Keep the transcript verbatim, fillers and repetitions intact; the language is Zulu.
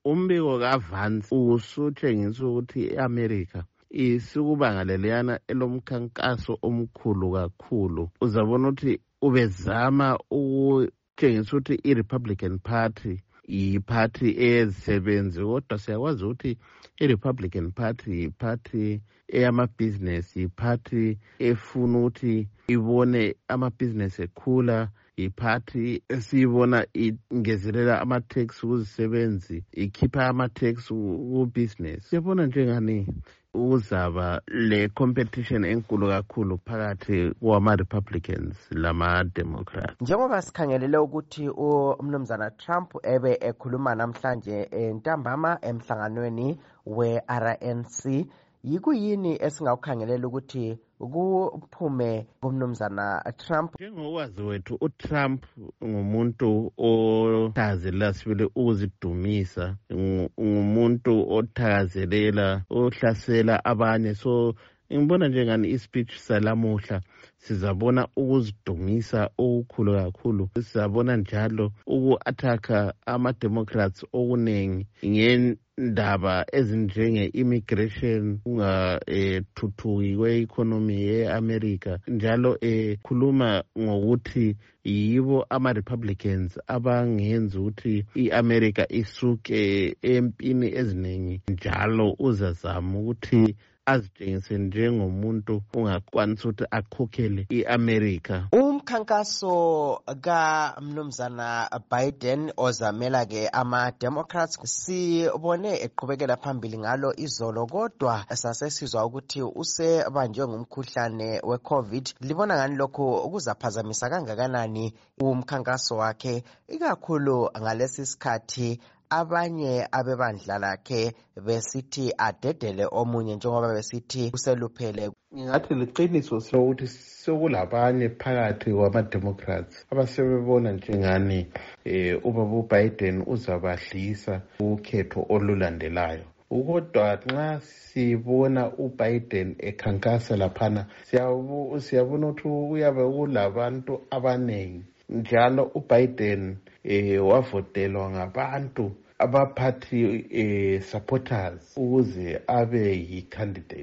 umbiko kaVance usutshengisa ukuthi i-America isukubanga leliyana elomkhankaso omkhulu kakhulu. Uzabona ukuthi ubezama ukutshengisa ukuthi i-Republican Party i-party eyezisebenzi, kodwa siyakwazi ukuthi i-Republican Party i-party eyamabhizinesi, i-party efuna ukuthi ibone amabhizinesi ekhula, i-party esiyibona ingezelela ama-tax kuzisebenzi, ikhipha ama-tax ku-business. Siyabona njengani uzaba le competition enkulu kakhulu phakathi kwama-Republicans lama-Democrats. Njengoba sikhangelele ukuthi umnumzana Trump ebe ekhuluma namhlanje entambama emhlanganweni we-R N C, yikuyini esingakukhangelela ukuthi kuphume kumnumzana Trump? Njengokwazi wethu, uTrump ngumuntu othakazelela sibili ukuzidumisa, ngumuntu othakazelela ohlasela abanye. So ngibona njengani ispeech salamuhla sizabona ukuzidumisa okukhulu kakhulu. Sizabona njalo uku-athaka ama-Democrats okunengi ngendaba ezinjenge-immigration, kungathuthuki kwe-economy ye-America, njalo ekhuluma ngokuthi yibo ama-Republicans abangenza ukuthi i-America isuke empini eziningi, njalo uzazama ukuthi azitshengise njengomuntu ungakwanisa ukuthi akhokhele i-America. Umkhankaso kaMnumzana Biden ozamela ke ama-Democrats sibone eqhubekela phambili ngalo izolo, kodwa sasesizwa ukuthi usebanjwe ngumkhuhlane we-COVID. Libona ngani lokho kuzaphazamisa kangakanani umkhankaso wakhe, ikakhulu ngalesi sikhathi abanye abebandla lakhe besithi adedele omunye njengoba besithi useluphele? Ngingathi liqiniso sokuthi sokulabanye phakathi kwama-Democrats abasebebona njengani eh ubaba uBiden uzabadlisa ukhetho olulandelayo. Kodwa nxa sibona uBiden ekhankasa laphana, siyabona ukuthi uyabe kulabantu abanengi, njalo uBiden eh wavotelwa ngabantu abaphathi eh supporters ukuze abe yi-candidate.